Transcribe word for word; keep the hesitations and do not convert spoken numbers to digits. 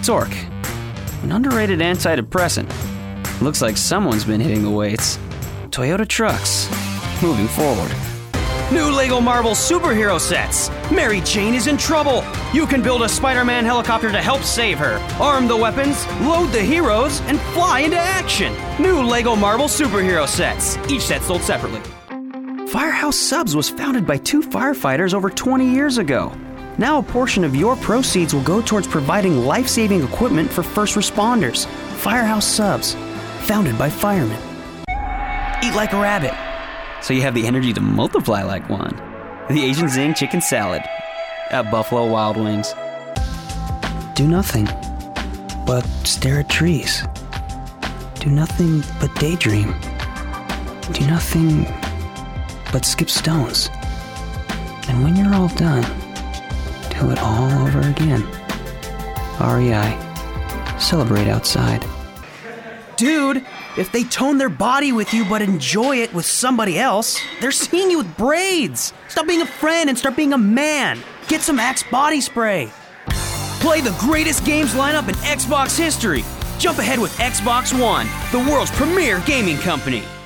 Torque, an underrated antidepressant. Looks like someone's been hitting the weights. Toyota Trucks, moving forward. New Lego Marvel superhero sets. Mary Jane is in trouble. You can build a Spider-Man helicopter to help save her, arm the weapons, load the heroes, and fly into action. New Lego Marvel superhero sets. Each set sold separately. Firehouse Subs was founded by two firefighters over twenty years ago. Now a portion of your proceeds will go towards providing life-saving equipment for first responders. Firehouse Subs, founded by firemen. Eat like a rabbit, so you have the energy to multiply like one. The Asian Zing Chicken Salad at Buffalo Wild Wings. Do nothing but stare at trees. Do nothing but daydream. Do nothing but skip stones. And when you're all done, do it all over again. R E I. Celebrate outside. Dude, if they tone their body with you but enjoy it with somebody else, they're seeing you with braids. Stop being a friend and start being a man. Get some Axe body spray. Play the greatest games lineup in Xbox history. Jump ahead with Xbox One, the world's premier gaming company.